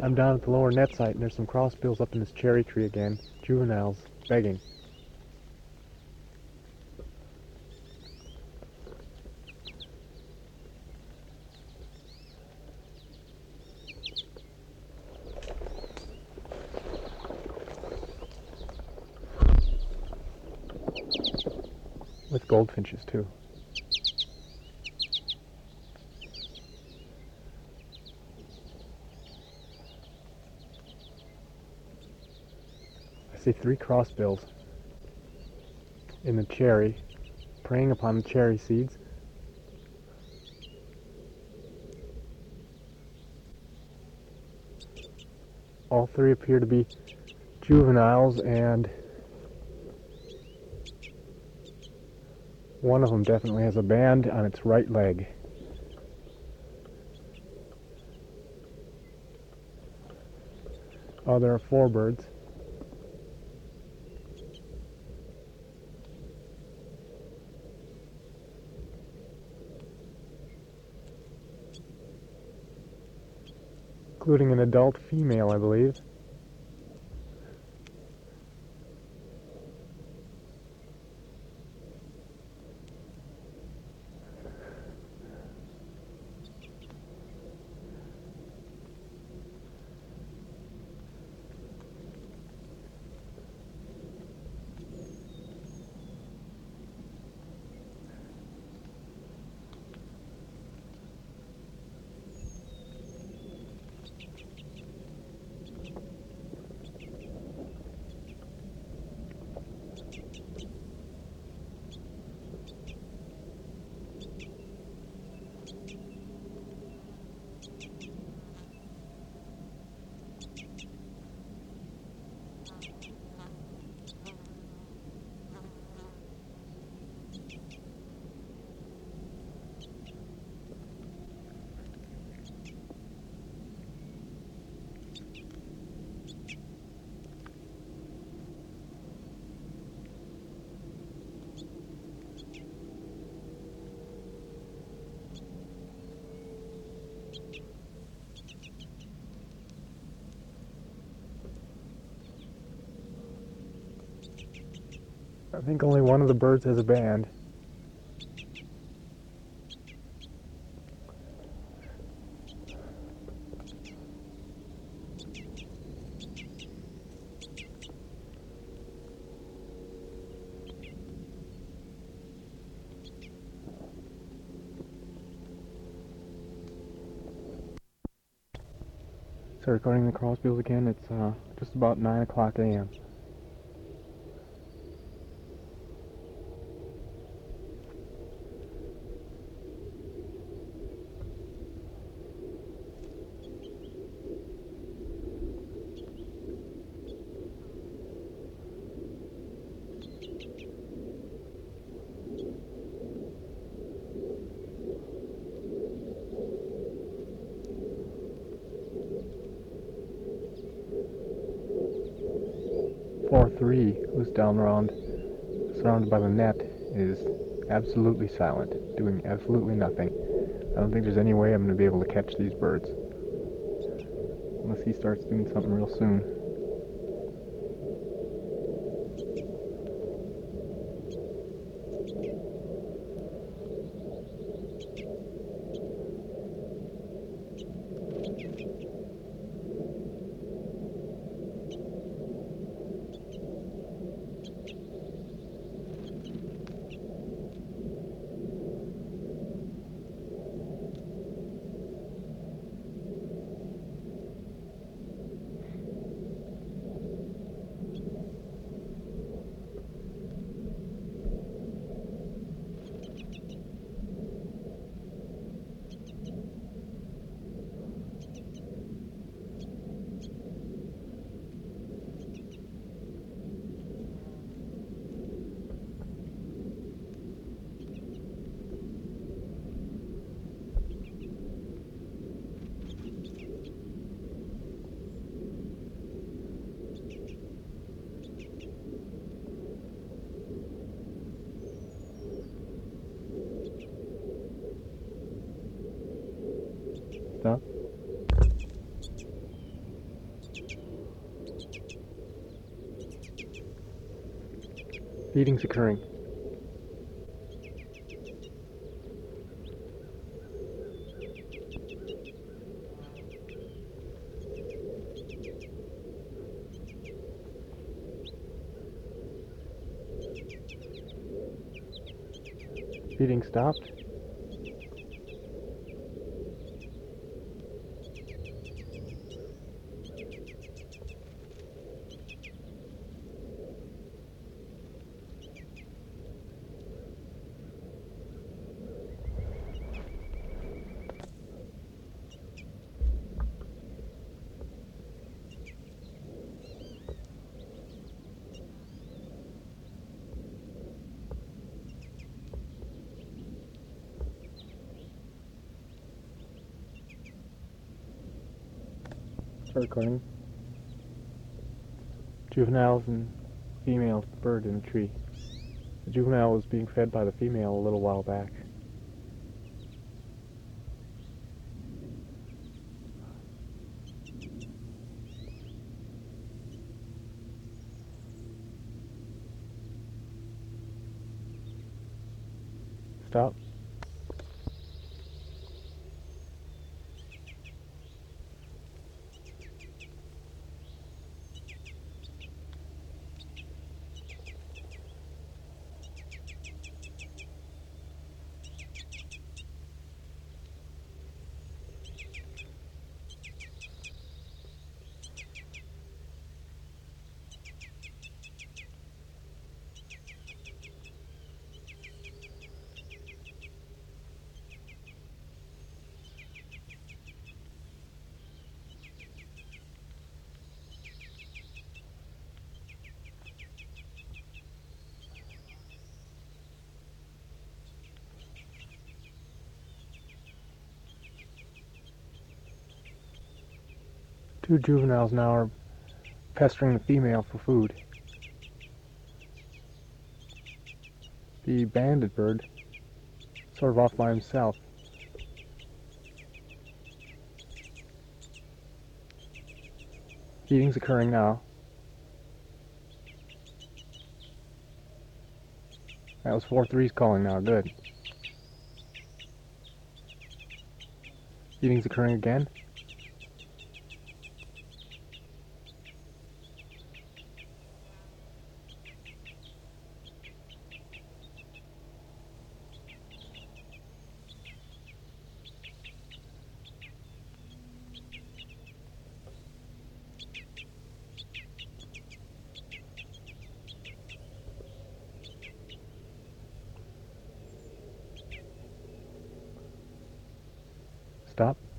I'm down at the lower net site, and there's some crossbills up in this cherry tree again. Juveniles, begging. With goldfinches, too. I see 3 crossbills in the cherry, preying upon the cherry seeds. All 3 appear to be juveniles, and one of them definitely has a band on its right leg. Oh, there are 4 birds. Including an adult female, I believe. I think only one of the birds has a band. So recording the crossbills again, it's just about 9 o'clock a.m. Floor 3, who's down around, surrounded by the net, is absolutely silent, doing absolutely nothing. I don't think there's any way I'm going to be able to catch these birds. Unless he starts doing something real soon. Stop. Feeding's occurring. Feeding stopped. Start recording. Juveniles and female bird in a tree. The juvenile was being fed by the female a little while back. Stop. Two juveniles now are pestering the female for food. The banded bird, sort of off by himself. Feeding's occurring now. That was 4-3's calling now, good. Feeding's occurring again. Stop.